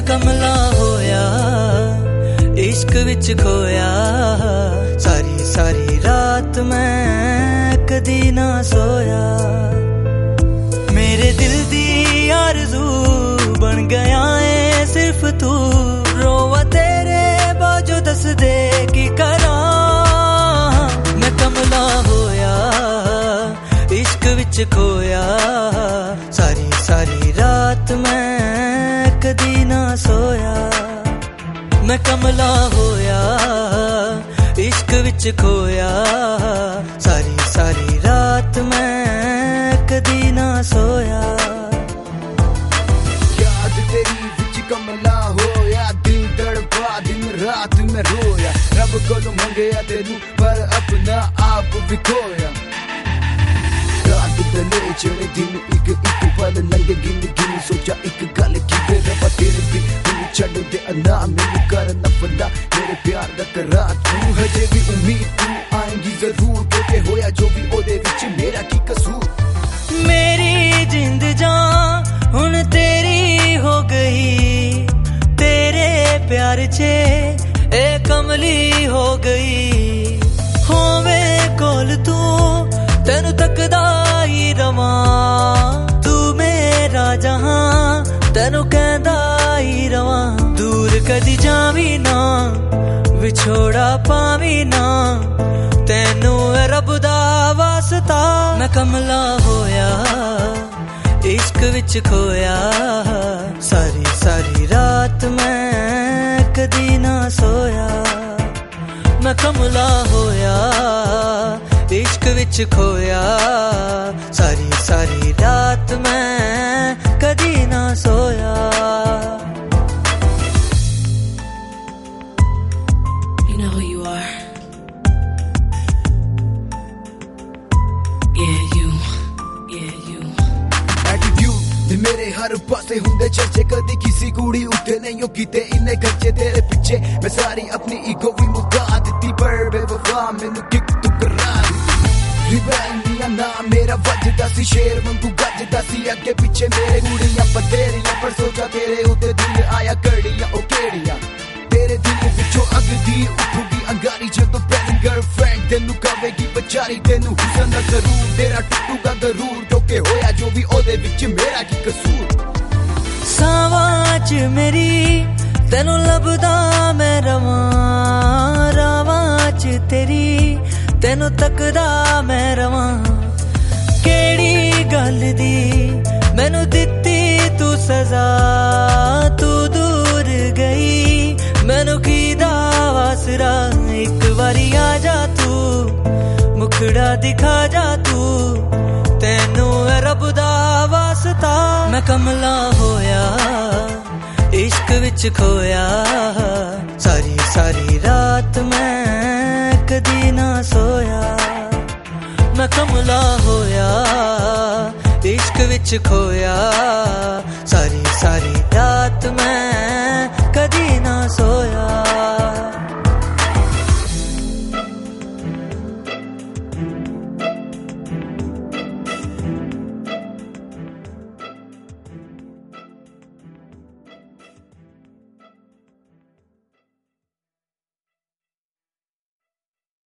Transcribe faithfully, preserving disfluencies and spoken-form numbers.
कमला होया इश्क विच खोया सारी सारी रात मैं कदी ना सोया मेरे दिल दी आरज़ू बन गया है सिर्फ तू रोवा तेरे बाजू दस दे की करा मैं कमला होया इश्क विच खोया सारी सारी रात मैं कदी ना सोया मैं कमला होया इश्क विच खोया सारी सारी रात मैं कदी ना सोया याद तेरी विच कमला होया दिल तड़पा दिन रात में रोया रब कोलों मंगया तेनू पर अपना आप भी खोया रात दले चढ़े दिन एक एक पल लंघे गिन गिन सोचा एक गल की वे रबा तेरे भी मैनू छड्ड दे ना मैनू कर नफला मेरे प्यार दा करा तू हजे भी उम्मीद तू आएगी जरूर क्योंकि होया जो भी ओदे विच मेरा की कसूर मेरी जिंद जान हुण तेरी हो गई तेरे प्यार चे ए कमली हो गई होवे कोल तू तेनू तकदा ही रवां तू मेरा जहां तेनू कहंदा ही रवां दूर कदी जावी ना विछोड़ा पावी ना तेनू रब दा वास्ता मैं कमला होया इश्क विच खोया सारी सारी रात मैं कदी ना सोया मैं कमला होया इश्क विच खोया सारी सारी रात मैं कदी ना सोया You know who you are. Yeah, you. Yeah, you. Attitude ते मेरे हर पासे हुंदे चर्चे कदी किसी कुड़ी उत्ते नहीं हो कीते इन्ने खर्चे तेरे पिछे मैं सारी अपनी ईगो भी मुका दित्ती पर बेवफा मैनू किक तू करा रिबेलिया ना मेरा वजदा सी शेर वांगू गजदा सी अगे पिछे मेरे कुड़ियां बतेरियां पर सोचा तेरे उत्ते दिल आया कड़ियां ओ केड़ियां तेरे दिल विचों अग दी उठूगी अंगारी जदों पहली गर्लफ्रेंड तेनू कवेगी बेचारी तेनू हुसन दा जरूर तेरा टुटूगा जरूर क्योंकि होया जो भी ओदे विच मेरा की कसूर सावां च मेरी तेनू लभदा मैं रवां रावां च तेरी तेनू तकदा मैं रवां केड़ी गल दी मैनू दित्ती तू सजा तू दूर गई मैनू कीदा वासरा एक बारी आ जा तू मुखड़ा दिखा जा तू तेनू रब दा वास्ता मैं कमला होया इश्क विच खोया सारी सारी रात मैं कदी ना सोया मैं कमला होया इश्क विच खोया सारी सारी रात मैं कदी ना सोया।